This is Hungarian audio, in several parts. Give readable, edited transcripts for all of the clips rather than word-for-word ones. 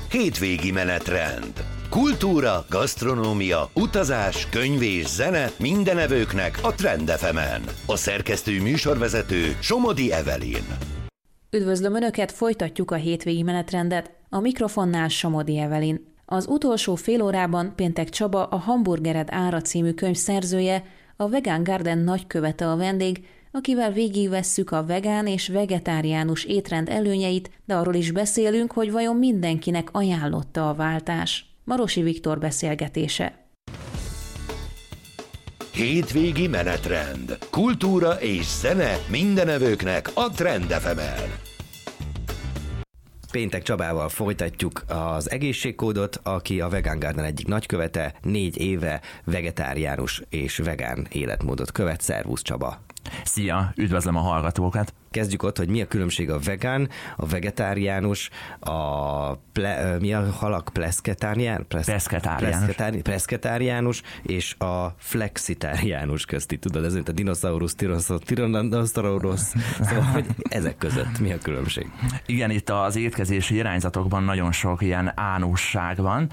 Hétvégi menetrend. Kultúra, gasztronómia, utazás, könyv és zene minden evőknek a Trend FM-en. A szerkesztő műsorvezető Somodi Evelyn. Üdvözlöm Önöket, folytatjuk a hétvégi menetrendet. A mikrofonnál Somodi Evelyn. Az utolsó fél órában Péntek Csaba, a Hamburgered ára című könyv szerzője, a Vegan Garden nagykövete a vendég, akivel végigvesszük a vegán és vegetáriánus étrend előnyeit, de arról is beszélünk, hogy vajon mindenkinek ajánlotta a váltás. Marosi Viktor beszélgetése. Hétvégi menetrend. Kultúra és zene minden evőknek a Trend FM-en. Péntek Csabával folytatjuk az egészségkódot, aki a Vegan Garden egyik nagykövete, 4 éve vegetáriánus és vegán életmódot követ. Szervusz Csaba! Szia, üdvözlöm a hallgatókat! Kezdjük ott, hogy mi a különbség a vegán, a vegetáriánus, mi a halak? Preszketáriánus és a flexitáriánus közti. Tudod, ez mint a dinoszaurusz, tyrannosaurus, szóval, hogy ezek között mi a különbség? Igen, itt az étkezési irányzatokban nagyon sok ilyen ánusság van,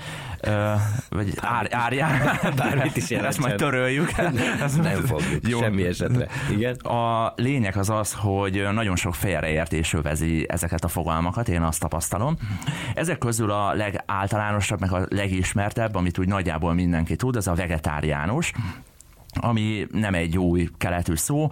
vagy árján. Bármit is jelentsen. Ezt majd töröljük. Nem fogjuk, jó. Semmi esetre. Igen? A lényeg az, hogy nagyon sok félreértés övezi ezeket a fogalmakat, én azt tapasztalom. Ezek közül a legáltalánosabb, meg a legismertebb, amit úgy nagyjából mindenki tud, az a vegetáriánus, ami nem egy új keletű szó.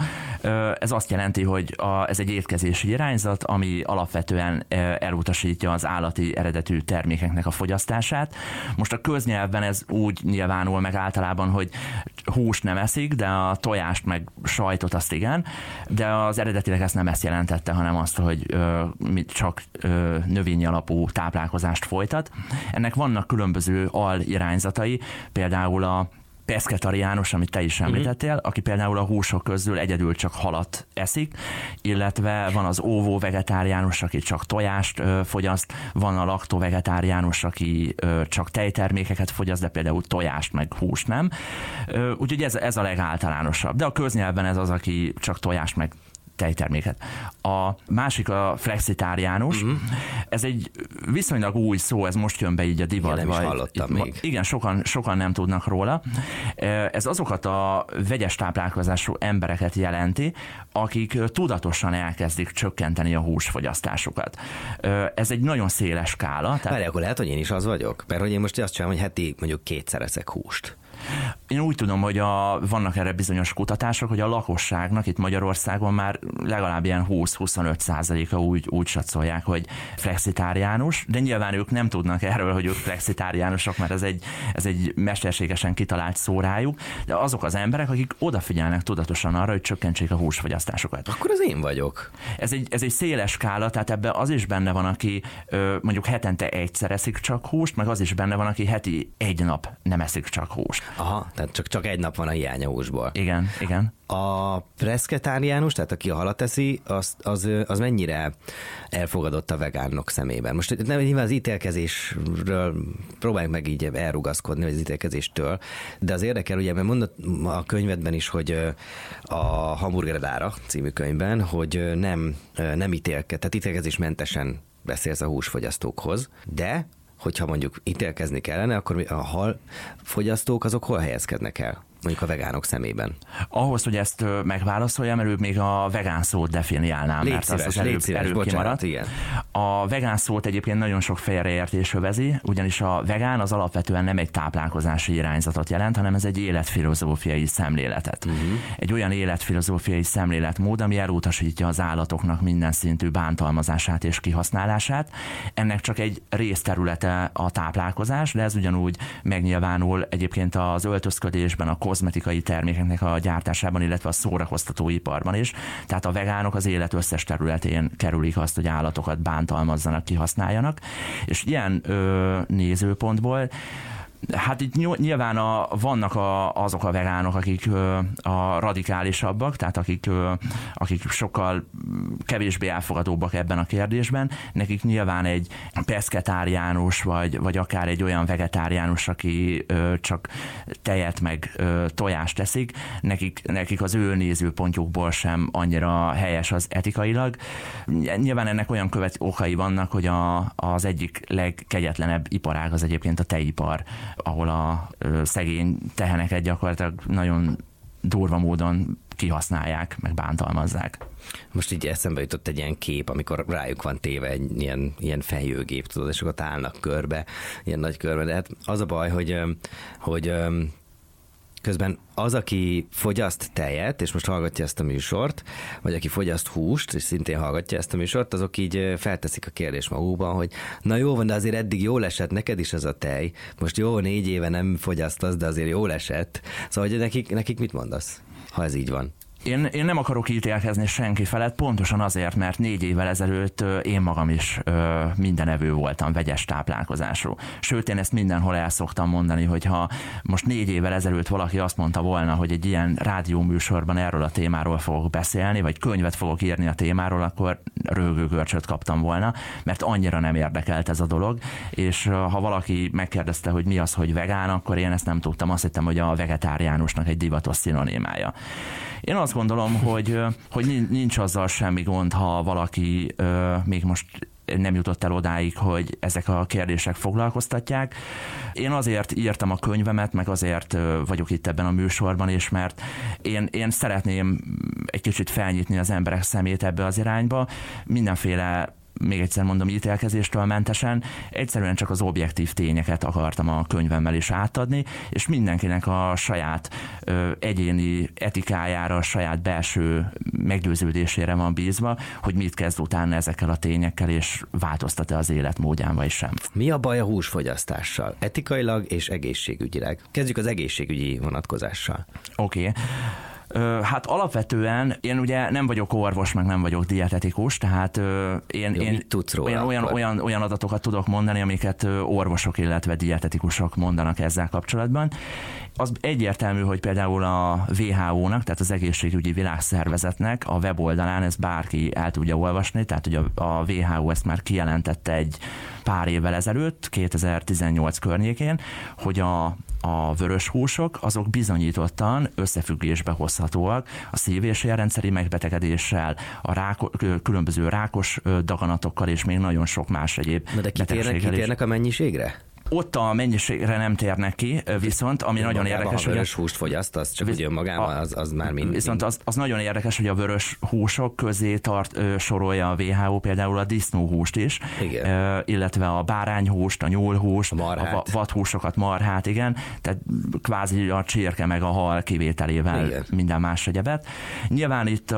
Ez azt jelenti, hogy ez egy étkezési irányzat, ami alapvetően elutasítja az állati eredetű termékeknek a fogyasztását. Most a köznyelvben ez úgy nyilvánul meg általában, hogy húst nem eszik, de a tojást meg sajtot azt igen, de az eredetileg ezt nem ezt jelentette, hanem azt, hogy csak növényi alapú táplálkozást folytat. Ennek vannak különböző alirányzatai, például a peszketariánus, amit te is említettél, aki például a húsok közül egyedül csak halat eszik, illetve van az óvó vegetáriánus, aki csak tojást fogyaszt, van a laktovegetáriánus, aki csak tejtermékeket fogyaszt, de például tojást meg húst nem. Úgyhogy ez a legáltalánosabb. De a köznyelvben ez az, aki csak tojást meg tejterméket. A másik a flexitáriánus. Ez egy viszonylag új szó, ez most jön be így a divatba. Nem is hallottam még. Igen, sokan nem tudnak róla. Ez azokat a vegyes táplálkozású embereket jelenti, akik tudatosan elkezdik csökkenteni a húsfogyasztásukat. Ez egy nagyon széles skála. Várj, akkor lehet, hogy én is az vagyok? Mert hogy én most azt csinálom, hogy heti mondjuk 2-szer eszek húst. Én úgy tudom, hogy vannak erre bizonyos kutatások, hogy a lakosságnak itt Magyarországon már legalább ilyen 20-25%-a úgy satszolják, hogy flexitáriánus, de nyilván ők nem tudnak erről, hogy ők flexitáriánusok, mert ez egy mesterségesen kitalált szó rájuk, de azok az emberek, akik odafigyelnek tudatosan arra, hogy csökkentsék a húsfogyasztásukat. Akkor az én vagyok. Ez egy széles skála, tehát ebben az is benne van, aki mondjuk hetente 1-szer eszik csak húst, meg az is benne van, aki heti 1 nap nem eszik csak húst. Aha, tehát csak 1 nap van a hiánya húsból. Igen. A preszketáriánus, tehát aki halat eszi, az mennyire elfogadott a vegánok szemében? Most nem nyilván az ítélkezésről próbáljuk meg így elrugaszkodni, vagy az ítélkezéstől, de az érdekel, ugye, mert mondott a könyvedben is, hogy a Hamburgered ára című könyvben, hogy nem tehát ítélkezésmentesen beszélsz a húsfogyasztókhoz, de hogyha mondjuk ítélkezni kellene, akkor a halfogyasztók azok hol helyezkednek el? Mondjuk a vegánok szemében. Ahhoz, hogy ezt megválaszoljam, előbb még a vegán szót definiálnám, mert az előbb kimaradt. Igen. A vegán szót egyébként nagyon sok félreértés övezi, ugyanis a vegán az alapvetően nem egy táplálkozási irányzatot jelent, hanem ez egy életfilozófiai szemléletet. Egy olyan életfilozófiai szemléletmód, ami elutasítja az állatoknak minden szintű bántalmazását és kihasználását. Ennek csak egy részterülete a táplálkozás, de ez ugyanúgy megnyilvánul egyébként az öltözködésben, a kozmetikai termékeknek a gyártásában, illetve a szórakoztatóiparban is. Tehát a vegánok az élet összes területén kerülik azt, hogy állatokat bántalmazzanak, kihasználjanak. És ilyen nézőpontból Hát itt nyilván vannak azok a vegánok, akik a radikálisabbak, tehát akik sokkal kevésbé elfogadóbbak ebben a kérdésben. Nekik nyilván egy peszketáriánus, vagy akár egy olyan vegetáriánus, aki csak tejet meg tojást teszik, nekik az ő nézőpontjukból sem annyira helyes az etikailag. Nyilván ennek olyan okai vannak, hogy az egyik legkegyetlenebb iparág az egyébként a tejipar, ahol a szegény teheneket gyakorlatilag nagyon durva módon kihasználják, meg bántalmazzák. Most így eszembe jutott egy ilyen kép, amikor rájuk van téve egy ilyen fejőgép, tudod, és akkor állnak körbe, ilyen nagy körbe, de hát az a baj, hogy közben az, aki fogyaszt tejet, és most hallgatja ezt a műsort, vagy aki fogyaszt húst, és szintén hallgatja ezt a műsort, azok így felteszik a kérdést magukban, hogy na jó van, de azért eddig jól esett neked is ez a tej. Most jó, 4 éve nem fogyasztasz, de azért jól esett. Szóval, hogy nekik mit mondasz, ha ez így van? Én nem akarok ítélkezni senki felett, pontosan azért, mert 4 évvel ezelőtt én magam is mindenevő voltam, vegyes táplálkozású. Sőt, én ezt mindenhol el szoktam mondani, hogy ha most 4 évvel ezelőtt valaki azt mondta volna, hogy egy ilyen rádióműsorban erről a témáról fogok beszélni, vagy könyvet fogok írni a témáról, akkor röhögőgörcsöt kaptam volna, mert annyira nem érdekelt ez a dolog, és ha valaki megkérdezte, hogy mi az, hogy vegán, akkor én ezt nem tudtam, azt hittem, hogy a vegetáriánusnak egy divatos szinonimája. Én azt gondolom, hogy nincs azzal semmi gond, ha valaki még most nem jutott el odáig, hogy ezek a kérdések foglalkoztatják. Én azért írtam a könyvemet, meg azért vagyok itt ebben a műsorban is, mert én szeretném egy kicsit felnyitni az emberek szemét ebbe az irányba. Mindenféle, még egyszer mondom, ítélkezéstől mentesen, egyszerűen csak az objektív tényeket akartam a könyvemmel is átadni, és mindenkinek a saját egyéni etikájára, a saját belső meggyőződésére van bízva, hogy mit kezd utána ezekkel a tényekkel, és változtat-e az életmódján, vagy sem. Mi a baj a húsfogyasztással? Etikailag és egészségügyileg. Kezdjük az egészségügyi vonatkozással. Oké. Hát alapvetően én ugye nem vagyok orvos, meg nem vagyok dietetikus, tehát én olyan adatokat tudok mondani, amiket orvosok, illetve dietetikusok mondanak ezzel kapcsolatban. Az egyértelmű, hogy például a WHO-nak, tehát az Egészségügyi Világszervezetnek a weboldalán, ezt bárki el tudja olvasni, tehát ugye a WHO ezt már kijelentette egy pár évvel ezelőtt, 2018 környékén, hogy a vörös húsok azok bizonyítottan összefüggésbe hozhatóak a szív- és érrendszeri megbetegedéssel, különböző rákos daganatokkal, és még nagyon sok más egyéb betegséggel. De kitérnek a mennyiségre? Ott a mennyiségre nem térnek ki, viszont ami nagyon érdekes, hogy a vörös húst fogyasztasz, csak úgy önmagában az már mind. Viszont az nagyon érdekes, hogy a vörös húsok közé sorolja a WHO például a disznóhúst is, illetve a bárányhúst, a nyúlhúst, a vadhúsokat, marhát, igen, tehát kvázi a csirke meg a hal kivételével minden más egyebet. Nyilván itt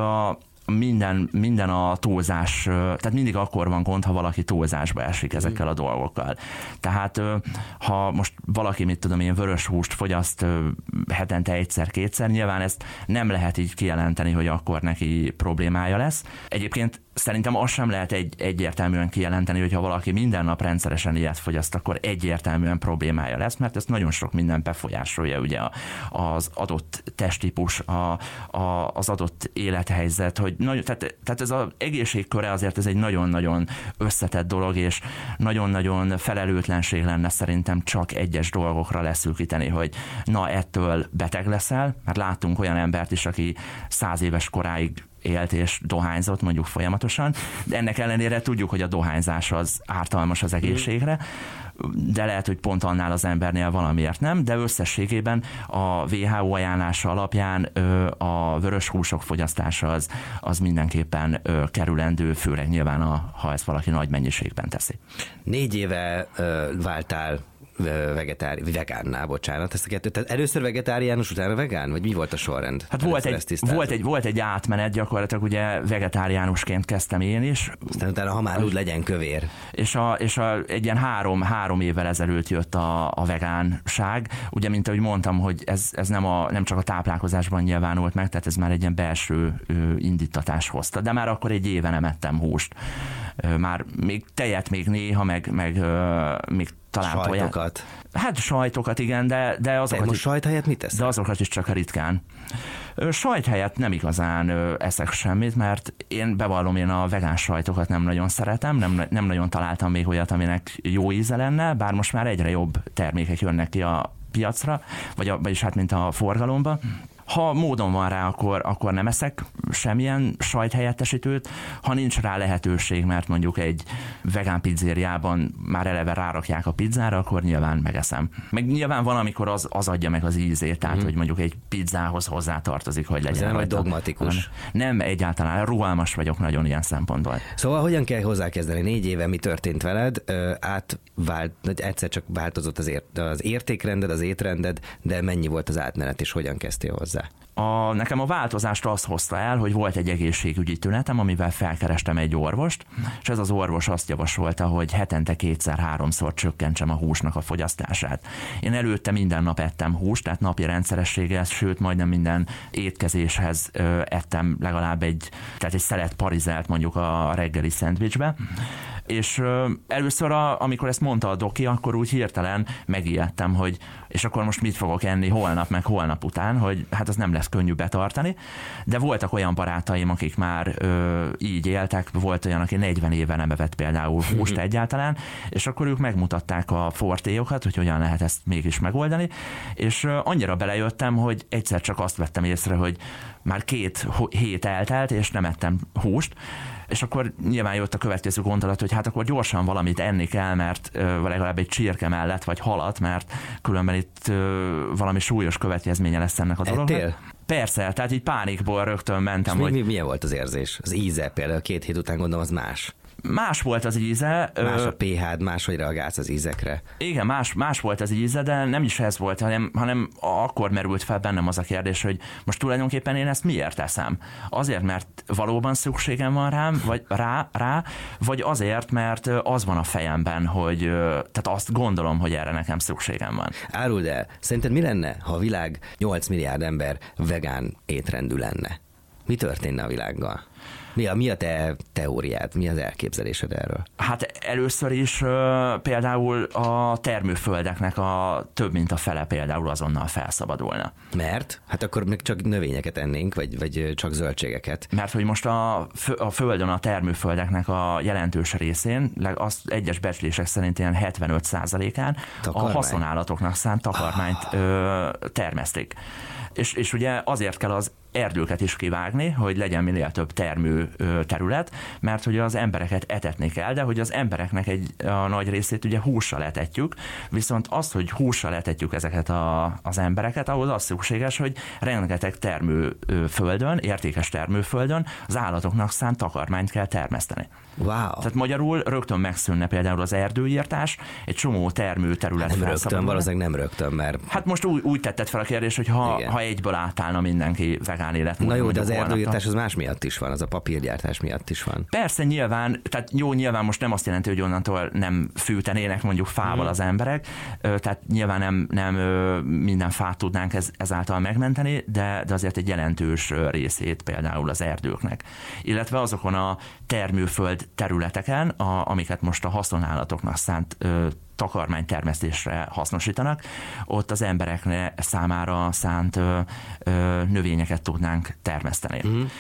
minden a túlzás, tehát mindig akkor van gond, ha valaki túlzásba esik ezekkel a dolgokkal. Tehát ha most valaki, mit tudom én, vörös húst fogyaszt hetente 1-2-szer, nyilván ezt nem lehet így kijelenteni, hogy akkor neki problémája lesz. Egyébként szerintem azt sem lehet egyértelműen kijelenteni, hogy ha valaki minden nap rendszeresen ilyet fogyaszt, akkor egyértelműen problémája lesz, mert ezt nagyon sok minden befolyásolja, ugye az adott testtípus, az adott élethelyzet, hogy tehát ez az egészségköre azért ez egy nagyon-nagyon összetett dolog, és nagyon-nagyon felelőtlenség lenne szerintem csak egyes dolgokra leszűkíteni, hogy na ettől beteg leszel, mert láttunk olyan embert is, aki 100 éves koráig élt és dohányzott mondjuk folyamatosan, de ennek ellenére tudjuk, hogy a dohányzás az ártalmas az egészségre, de lehet, hogy pont annál az embernél valamiért nem, de összességében a WHO ajánlása alapján a vörös húsok fogyasztása az mindenképpen kerülendő, főleg nyilván, ha ezt valaki nagy mennyiségben teszi. 4 éve váltál vegánná, bocsánat, ezt a kettőt. Tehát először vegetáriánus, utána vegán? Vagy mi volt a sorrend? Hát volt egy átmenet, gyakorlatilag ugye vegetáriánusként kezdtem én is. Aztán utána, ha már úgy legyen kövér. És egy ilyen 3 évvel ezelőtt jött a vegánság. Ugye, mint ahogy mondtam, hogy ez nem csak a táplálkozásban nyilvánult meg, tehát ez már egy ilyen belső indítatás hozta. De már akkor egy éve nem ettem húst. Már még tejet még néha, meg még Sajtokat. Hát sajtokat, igen, de azokat... most sajt helyett mit tesz? De azokat is csak ritkán. Sajt helyett nem igazán eszek semmit, mert én bevallom, én a vegán sajtokat nem nagyon szeretem, nem nagyon találtam még olyat, aminek jó íze lenne, bár most már egyre jobb termékek jönnek ki a piacra, vagyis hát mint a forgalomba. Ha módon van rá, akkor nem eszek semmilyen sajthelyettesítőt, ha nincs rá lehetőség, mert mondjuk egy vegán pizzériában már eleve rárakják a pizzára, akkor nyilván megeszem. Meg nyilván van, amikor az adja meg az ízét, tehát hogy mondjuk egy pizzához hozzátartozik, hogy legyen. Ez nem dogmatikus. Nem, egyáltalán rugalmas vagyok nagyon ilyen szempontból. Szóval hogyan kell hozzákezdeni? 4 éve mi történt veled? Egyszer csak változott az értékrended, az étrended, de mennyi volt az átmenet, és hogyan kezdtél hozzá? Nekem a változást azt hozta el, hogy volt egy egészségügyi tünetem, amivel felkerestem egy orvost, és ez az orvos azt javasolta, hogy hetente 2-3-szor csökkentsem a húsnak a fogyasztását. Én előtte minden nap ettem húst, tehát napi rendszerességgel, sőt majdnem minden étkezéshez ettem legalább egy szelet parizelt mondjuk a reggeli szendvicsbe. És először, amikor ezt mondta a doki, akkor úgy hirtelen megijedtem, hogy és akkor most mit fogok enni holnap, meg holnap után, hogy hát az nem lesz könnyű betartani, de voltak olyan barátaim, akik már így éltek, volt olyan, aki 40 éve nem evett például húst egyáltalán, és akkor ők megmutatták a fortéjokat, hogy hogyan lehet ezt mégis megoldani, és annyira belejöttem, hogy egyszer csak azt vettem észre, hogy már 2 hét eltelt, és nem ettem húst, és akkor nyilván jött a következő gondolat, hogy hát akkor gyorsan valamit enni kell, mert legalább egy csirke mellett, vagy halat, mert különben itt valami súlyos következménye lesz ennek a dolognak. Ettél? Persze, tehát így pánikból rögtön mentem. Milyen volt az érzés? Az íze például 2 hét után gondolom az más. Más volt az íze. Más a pH-d, máshogy reagálsz az ízekre. Igen, más volt az íze, de nem is ez volt, hanem akkor merült fel bennem az a kérdés, hogy most tulajdonképpen én ezt miért teszem? Azért, mert valóban szükségem van rám, vagy rá, vagy azért, mert az van a fejemben, hogy tehát azt gondolom, hogy erre nekem szükségem van. Áruld el, szerinted mi lenne, ha a világ 8 milliárd ember vegán étrendű lenne? Mi történne a világgal? Mi a te teóriád, mi az elképzelésed erről? Hát először is például a termőföldeknek a több mint a fele például azonnal felszabadulna. Mert? Hát akkor még csak növényeket ennénk, vagy csak zöldségeket. Mert hogy most a földön a termőföldeknek a jelentős részén, az egyes becslések szerint ilyen 75%-án a haszonállatoknak szánt takarmányt termesztik. És ugye azért kell az erdőket is kivágni, hogy legyen minél több termő terület, mert hogy az embereket etetni kell, de hogy az embereknek a nagy részét ugye hússal etetjük, viszont az, hogy hússal etetjük ezeket az embereket, ahhoz az szükséges, hogy rengeteg termőföldön, értékes termőföldön az állatoknak szánt takarmányt kell termeszteni. Wow. Tehát magyarul rögtön megszűnne például az erdőírtás, egy csomó termőterület nem rögtön, valószínűleg nem rögtön, mert... Hát most úgy tetted fel a kérdést, hogy ha egyből átállna mindenki vegán életmódra. Na jó, de az erdőírtás az más miatt is van, az a papírgyártás miatt is van. Persze nyilván, tehát nyilván most nem azt jelenti, hogy onnantól nem fűtenének mondjuk fával az emberek, tehát nyilván nem minden fát tudnánk ezáltal megmenteni, de azért egy jelentős részét például az erdőknek. Illetve azokon a termőföld területeken, amiket most a haszonállatoknak szánt takarmánytermesztésre hasznosítanak, ott az emberek számára szánt növényeket tudnánk termeszteni.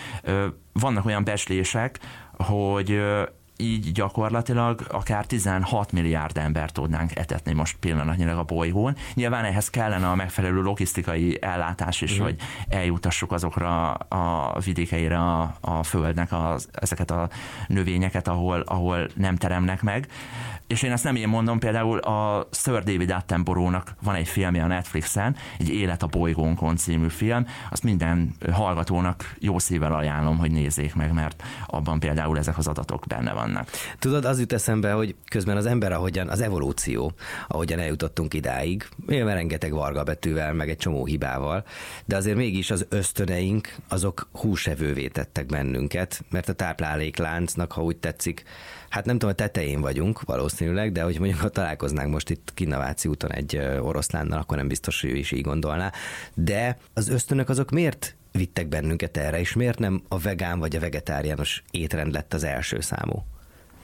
Vannak olyan becslések, hogy így gyakorlatilag akár 16 milliárd embert tudnánk etetni most pillanatnyilag a bolygón. Nyilván ehhez kellene a megfelelő logisztikai ellátás is, hogy eljutassuk azokra a vidékeire a földnek ezeket a növényeket, ahol nem teremnek meg. És én ezt nem én mondom, például a Sir David Attenborough-nak van egy filmje a Netflixen, egy Élet a bolygónkon című film, azt minden hallgatónak jó szívvel ajánlom, hogy nézzék meg, mert abban például ezek az adatok benne vannak. Tudod, az jut eszembe, hogy közben az ember, ahogyan az evolúció, ahogyan eljutottunk idáig, nyilván rengeteg varga betűvel, meg egy csomó hibával, de azért mégis az ösztöneink, azok húsevővé tettek bennünket, mert a táplálékláncnak, ha úgy tetszik, hát nem tudom, a tetején vagyunk valószínűleg, de hogy mondjuk ha találkoznánk most itt Kinnaváci úton egy oroszlánnal, akkor nem biztos, hogy ő is így gondolná. De az ösztönök azok miért vittek bennünket erre, és miért nem a vegán vagy a vegetáriánus étrend lett az első számú?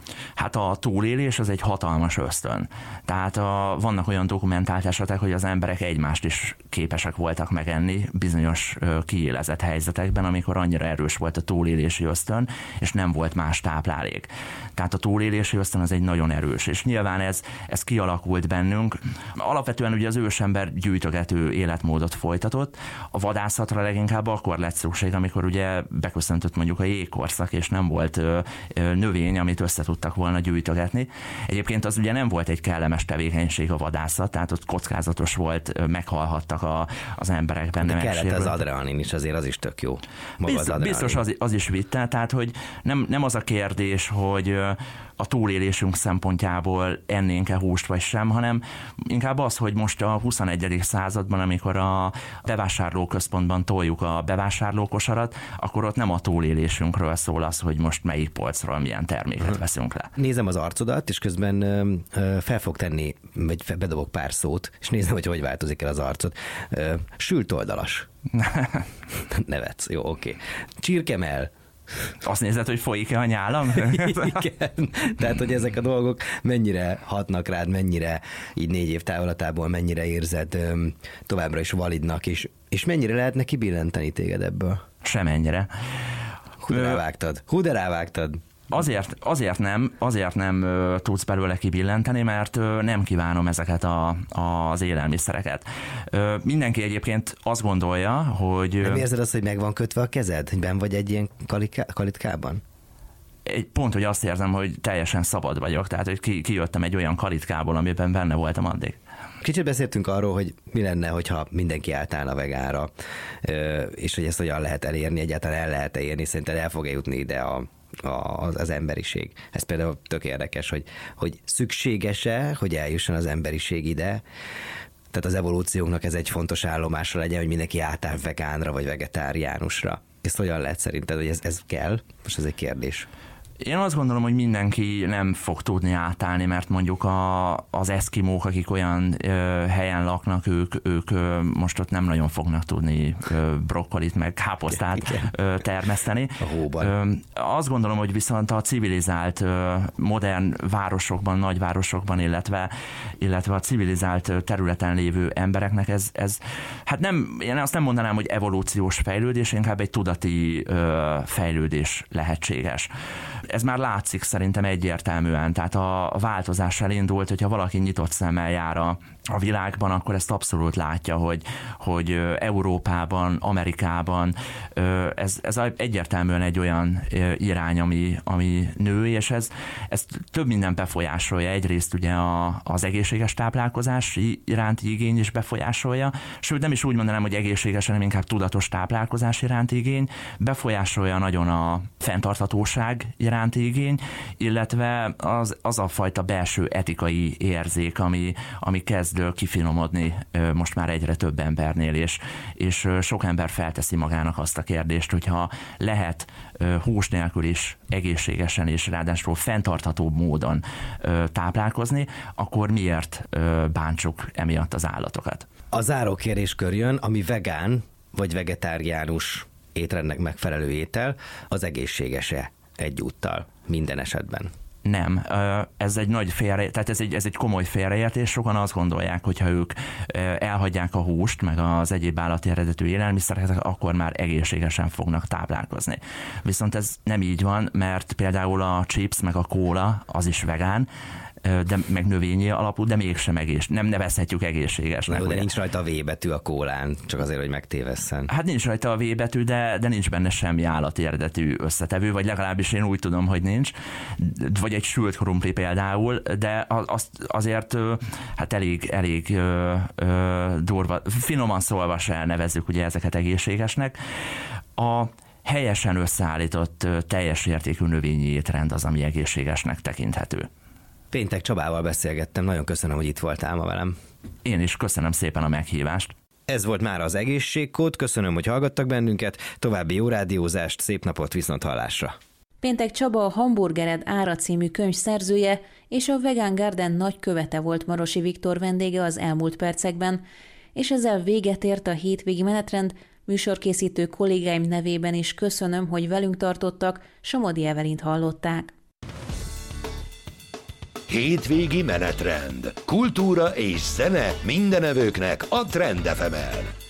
Hát a túlélés az egy hatalmas ösztön. Tehát vannak olyan dokumentált esetek, hogy az emberek egymást is képesek voltak megenni bizonyos kiélezett helyzetekben, amikor annyira erős volt a túlélési ösztön, és nem volt más táplálék. Tehát a túlélési ösztön az egy nagyon erős, és nyilván ez kialakult bennünk. Alapvetően ugye az ősember gyűjtögető életmódot folytatott, a vadászatra leginkább akkor lett szükség, amikor ugye beköszöntött mondjuk a jégkorszak, és nem volt növény, amit össze tudtak volna gyűjtögetni. Egyébként az ugye nem volt egy kellemes tevékenység a vadászat, tehát ott kockázatos volt, meghalhattak az emberek benne. De kellett az adrenalin is, azért az is tök jó. Biztos az is vitte, tehát hogy nem az a kérdés, hogy a túlélésünk szempontjából ennénk-e húst vagy sem, hanem inkább az, hogy most a 21. században, amikor a bevásárlóközpontban toljuk a bevásárlókosarat, akkor ott nem a túlélésünkről szól az, hogy most melyik polcról milyen terméket veszünk le. Nézem az arcodat, és közben fel fog tenni, vagy bedobok pár szót, és nézem, hogy változik el az arcod. Sült oldalas. Nevetsz, jó, oké. Csirkemell. Azt nézed, hogy folyik-e a nyálam? Igen. Tehát, hogy ezek a dolgok mennyire hatnak rád, mennyire így 4 év távolatából, mennyire érzed továbbra is validnak, és mennyire lehetne kibillenteni téged ebből? Semennyire. Hú, de rávágtad. Azért nem tudsz belőle kibillenteni, mert nem kívánom ezeket az élelmiszereket. Mindenki egyébként azt gondolja, hogy... Nem érzed azt, hogy meg van kötve a kezed? Hogy benn vagy egy ilyen kalitkában? Pont, hogy azt érzem, hogy teljesen szabad vagyok, tehát hogy kijöttem egy olyan kalitkából, amiben benne voltam addig. Kicsit beszéltünk arról, hogy mi lenne, hogyha mindenki átállna vegára, és hogy ezt hogyan lehet elérni, egyáltalán el lehet érni, szerinted el fog jutni ide az emberiség. Ez például tök érdekes, hogy szükséges-e, hogy eljusson az emberiség ide, tehát az evolúciónknak ez egy fontos állomása legyen, hogy mindenki átáll vegánra vagy vegetáriánusra. Ezt hogyan lehet szerinted, hogy ez kell? Most ez egy kérdés. Én azt gondolom, hogy mindenki nem fog tudni átállni, mert mondjuk az eszkimók, akik olyan helyen laknak, ők most ott nem nagyon fognak tudni brokkolit meg káposztát termeszteni. A hóban. Azt gondolom, hogy viszont a civilizált modern városokban, nagyvárosokban, illetve a civilizált területen lévő embereknek ez hát én azt nem mondanám, hogy evolúciós fejlődés, inkább egy tudati fejlődés lehetséges. Ez már látszik szerintem egyértelműen, tehát a változás elindult, hogyha valaki nyitott szemmel jár a világban, akkor ezt abszolút látja, hogy Európában, Amerikában ez egyértelműen egy olyan irány, ami nő, és ez több minden befolyásolja. Egyrészt ugye az egészséges táplálkozás iránti igény is befolyásolja, sőt nem is úgy mondanám, hogy egészséges, hanem inkább tudatos táplálkozás iránti igény, befolyásolja nagyon a fenntarthatóság iránti igény, illetve az a fajta belső etikai érzék, ami kezd kifinomodni most már egyre több embernél, és sok ember felteszi magának azt a kérdést, hogyha lehet hús nélkül is egészségesen és ráadásul fenntartható módon táplálkozni, akkor miért bántsuk emiatt az állatokat? A záró kérdéskör jön, ami vegán vagy vegetáriánus étrendnek megfelelő étel, az egészséges-e egyúttal minden esetben? Nem, ez egy nagy tehát ez egy komoly félreértés. Sokan azt gondolják, hogy ha ők elhagyják a húst, meg az egyéb állati eredetű élelmiszereket, akkor már egészségesen fognak táplálkozni. Viszont ez nem így van, mert például a chips, meg a kóla, az is vegán, de meg növényi alapú, de mégsem nem nevezhetjük egészségesnek. Jó, de nincs rajta a V betű a kólán, csak azért, hogy megtévesszen. Hát nincs rajta a V betű, de nincs benne semmi állati eredetű összetevő, vagy legalábbis én úgy tudom, hogy nincs. Vagy egy sült krumpli például, de azért hát elég durva, finoman szólva se nevezzük ugye ezeket egészségesnek. A helyesen összeállított teljes értékű növényi étrend az, ami egészségesnek tekinthető. Péntek Csabával beszélgettem, nagyon köszönöm, hogy itt voltál ma velem. Én is köszönöm szépen a meghívást. Ez volt már az Egészségkód, köszönöm, hogy hallgattak bennünket, további jó rádiózást, szép napot, viszonthallásra. Péntek Csaba a Hamburgered Ára című könyv szerzője és a Vegan Garden nagykövete volt Marosi Viktor vendége az elmúlt percekben, és ezzel véget ért a hétvégi menetrend. Műsorkészítő kollégáim nevében is köszönöm, hogy velünk tartottak, Somodi Evelint hallották. Hétvégi menetrend. Kultúra és zene mindenevőknek a Trend FM-en.